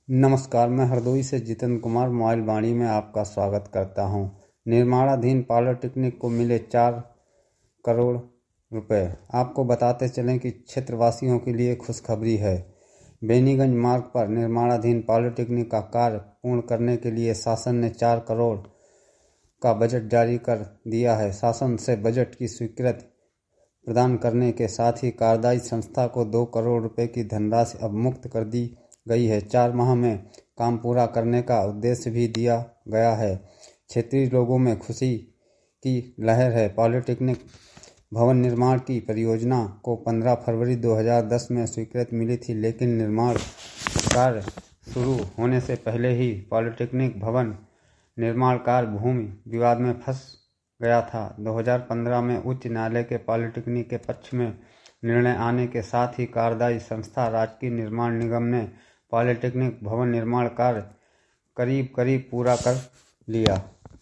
नमस्कार, मैं हरदोई से जितेंद्र कुमार मोबाइल वाणी में आपका स्वागत करता हूं। निर्माणाधीन पॉलिटेक्निक को मिले 4 करोड़ रुपए। आपको बताते चलें कि क्षेत्रवासियों के लिए खुशखबरी है। बेनीगंज मार्ग पर निर्माणाधीन पॉलिटेक्निक का कार्य पूर्ण करने के लिए शासन ने 4 करोड़ का बजट जारी कर दिया है। शासन से बजट की स्वीकृति प्रदान करने के साथ ही कार्यदायी संस्था को 2 करोड़ रुपए की धनराशि अब मुक्त कर दी गई है। 4 माह में काम पूरा करने का उद्देश्य भी दिया गया है। क्षेत्रीय लोगों में खुशी की लहर है। पॉलिटेक्निक भवन निर्माण की परियोजना को 15 फरवरी 2010 में स्वीकृति मिली थी, लेकिन निर्माण कार्य शुरू होने से पहले ही पॉलिटेक्निक भवन निर्माण कार्य भूमि विवाद में फंस गया था। 2015 में उच्च न्यायालय के पॉलिटेक्निक के पक्ष में निर्णय आने के साथ ही कार्यदायी संस्था राजकीय निर्माण निगम ने पॉलिटेक्निक भवन निर्माण कार्य करीब पूरा कर लिया।